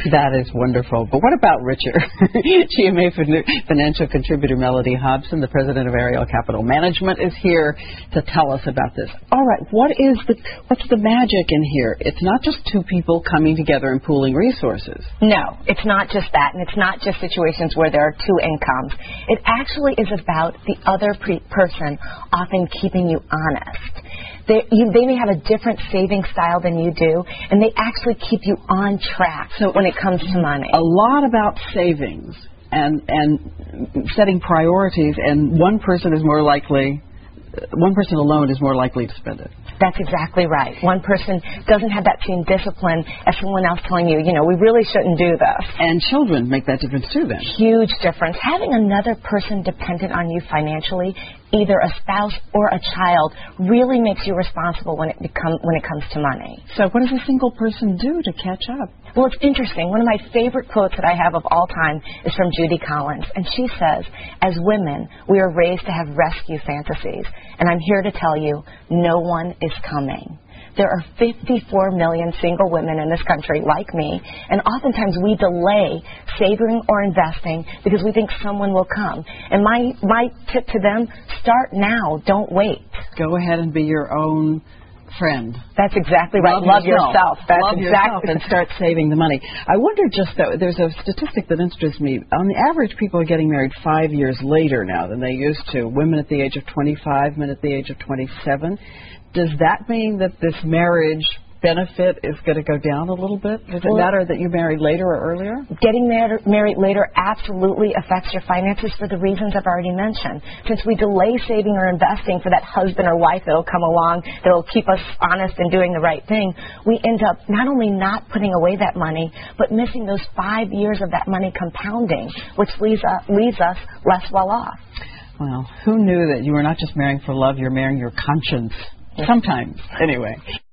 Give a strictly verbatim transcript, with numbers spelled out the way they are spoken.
That is wonderful. But what about Richard? G M A financial contributor Melody Hobson, the president of Ariel Capital Management, is here to tell us about this. All right, what is the what's the magic in here? It's not just two people coming together and pooling resources. No, it's not just that, and it's not just situations where there are two incomes. It actually is about the other pre- person often keeping you honest. They, you, they may have a different saving style than you do, and they actually keep you on track so when it comes to money. A lot about savings and and setting priorities, and one person is more likely, one person alone is more likely to spend it. That's exactly right. One person doesn't have that same discipline as someone else telling you, you know, we really shouldn't do this. And children make that difference too then. Huge difference. Having another person dependent on you financially, either a spouse or a child, really makes you responsible when it become when it comes to money. So what does a single person do to catch up? Well, it's interesting. One of my favorite quotes that I have of all time is from Judy Collins, and she says, as women, we are raised to have rescue fantasies, and I'm here to tell you, no one is coming. There are fifty-four million single women in this country like me, and oftentimes we delay saving or investing because we think someone will come. And my, my tip to them, start now, don't wait. Go ahead and be your own friend. That's exactly right. Love, Love yourself. yourself. That's Love exactly yourself and start saving the money. I wonder just, though, there's a statistic that interests me. On the average, people are getting married five years later now than they used to. Women at the age of twenty-five, men at the age of twenty-seven. Does that mean that this marriage benefit is going to go down a little bit? Does it well, matter that you married later or earlier? Getting mar- married later absolutely affects your finances for the reasons I've already mentioned. Since we delay saving or investing for that husband or wife that will come along, that will keep us honest and doing the right thing, we end up not only not putting away that money, but missing those five years of that money compounding, which leaves, uh, leaves us less well off. Well, who knew that you were not just marrying for love, you're marrying your conscience? Sometimes, anyway.